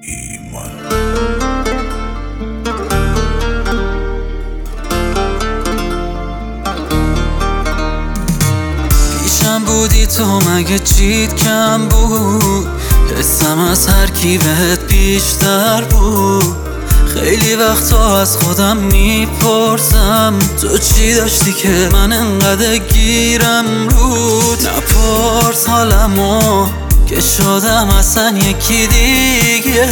ایمان. پیشم بودی تو مگه چیت کم بود؟ حسم از هر کی بهت بیشتر بود. خیلی وقتا از خودم میپرسم تو چی داشتی که من انقدر گیرم رود. نپرس حالمو که شدم اصلا یکی دیگه.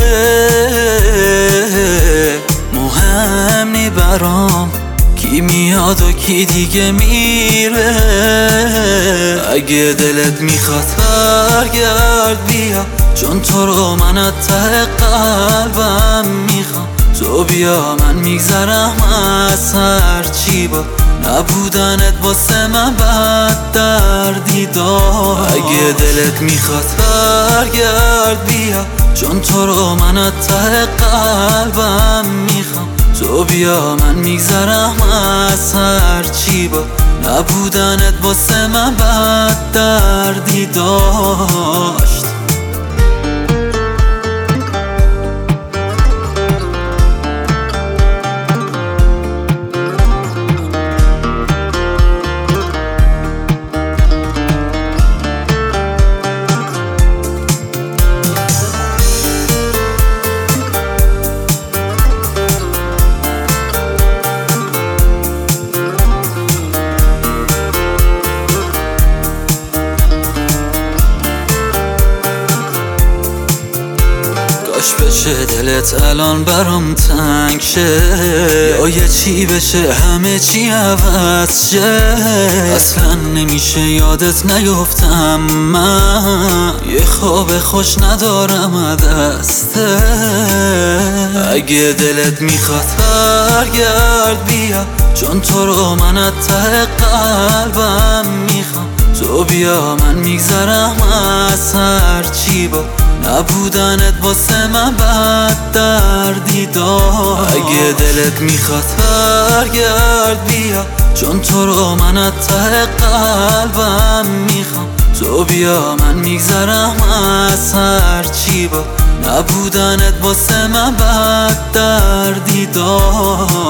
مهم نی برام کی میاد و کی دیگه میره. اگه دلت میخواد برگرد بیا، چون تو رو من از ته قلبم میخوام. تو بیا من میگذرم از هر چی با نبودنت واسه من بد دردی داشت. اگه دلت میخواد برگرد بیا، چون تو رو من از ته قلبم میخوام. تو بیا من میگذرم از هر چی با نبودنت واسه من بد دردی داشت. کاش بشه دلت الان برام تنگ شه، یا یه چی بشه همه چی عوض شه. اصلا نمیشه یادت نیفتم من، یه خواب خوش ندارم دسته. اگه دلت میخواد برگرد بیا، چون تو رو من از ته قلبم میخوام. تو بیا من میگذرم از هر چی با نبودنت واسه من بد دردی داشت. اگه دلت میخواد برگرد بیا، چون تو رو من از ته قلبم میخوام. تو بیا من میگذرم از هر چی با نبودنت واسه من بد دردی داشت.